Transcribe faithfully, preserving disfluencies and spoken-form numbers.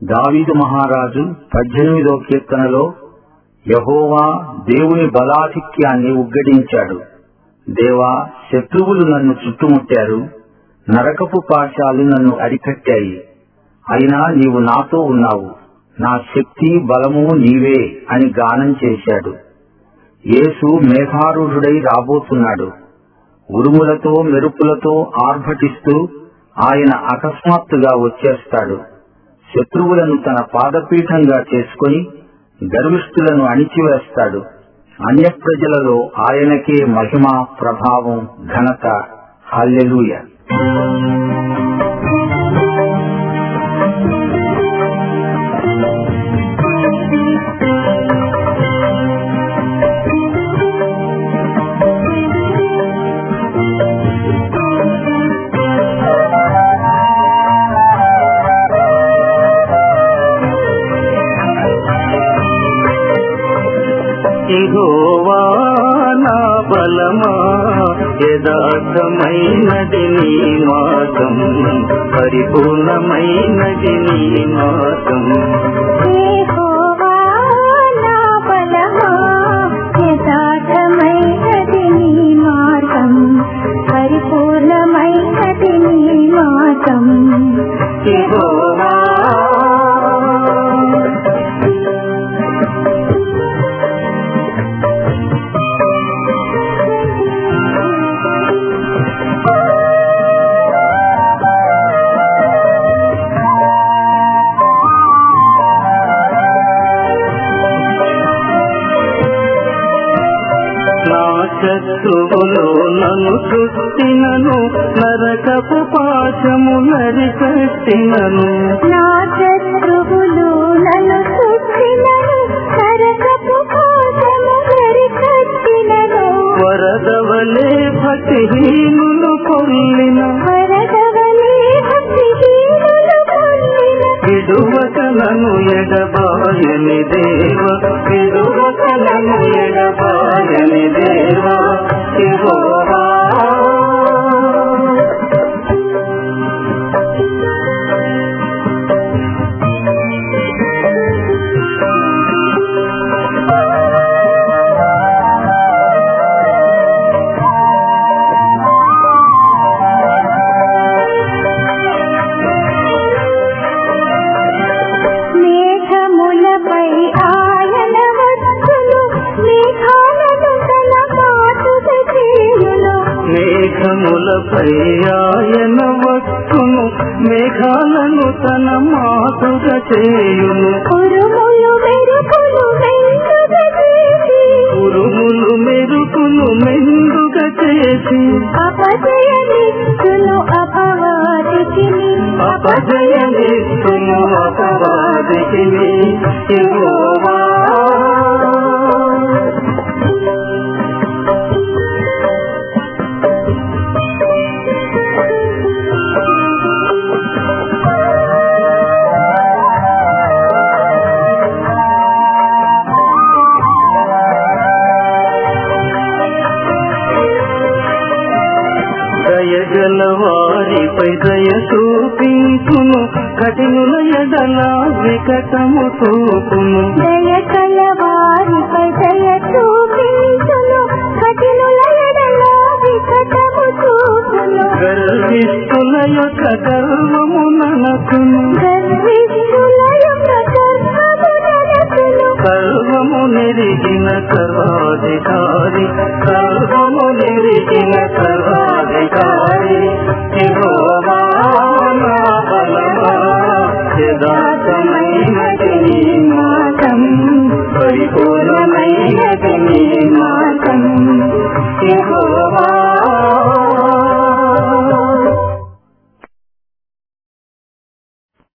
దావీదు మహారాజు పద్దెనిమిదో కీర్తనలో యెహోవా దేవుని బలాధిక్యాన్ని ఉగ్గడించాడు. దేవా, శత్రువులు నన్ను చుట్టుముట్టారు, నరకపు పాశాలు నన్ను అరికట్టాయి. అయినా నీవు నాతో ఉన్నావు, నా శక్తి బలము నీవే అని గానం చేశాడు. యేసు మేఘారూఢుడై రాబోతున్నాడు. ఉరుములతో మెరుపులతో ఆర్భటిస్తూ ఆయన అకస్మాత్తుగా వచ్చేస్తాడు. శత్రువులను తన పాదపీఠంగా చేసుకుని గర్విష్ఠులను అణిచివేస్తాడు. అన్య ప్రజలలో ఆయనకే మహిమ, ప్రభావం, ఘనత. హల్లెలూయా. యెహోవా నా బలమా, యథార్థమైనది నీ మార్గం, పరిపూర్ణమైనది నీ మార్గం. యెహోవా నా బలమా, యథార్థమైనది నీ మార్గం, పరిపూర్ణమైనది నీ మార్గం. యెహోవా శత్రువులు నన్ను చుట్టినను, నరకపు పాశము నరికట్టినను. నా శత్రువులు నన్ను చుట్టినను, నరకపు పాశము నరికట్టినను. వరదవలే భక్తిహీనులు కొల్లిన, వరదవలే భక్తిహీనులు కొల్లిన. విడువక నన్ను ఎడబాయని దేవ, విడువక నన్ను ఎడబాయని దేవ. యెహోవా మేఘములపై ఆయన వచ్చును, మేఘాలను తన మాటుగ చేయును. మేఘములపై ఆయన వచ్చును, మేఘాలను తన మాటుగా చేయును. ఉరుములు మెరుపులు మెండుగా చేసి, ఉరుములు మెరుపులు మెండుగా చేసి, అపజయమిచ్చును అపవాదికిని, అపజయమిచ్చును అపవాదికిని. యెహోవా దయగల వారిపై దయ చూపించును, కఠినుల ఎడల వికటము చూపును. దయగల వారిపై దయ చూపించును, కఠినుల ఎడల వికటము చూపును. గర్విష్ఠుల యొక్క గర్వము ననకును, గర్విష్ఠుల యొక్క గర్వము ననకును. సర్వము నెరిగిన సర్వాధికారి, సర్వము నెరిగిన సర్వాధికారి. యెహోవా నా బలమా, యథార్థమైనది నీ మార్గం, పరిపూర్ణమైనది నీ మార్గం. యెహోవా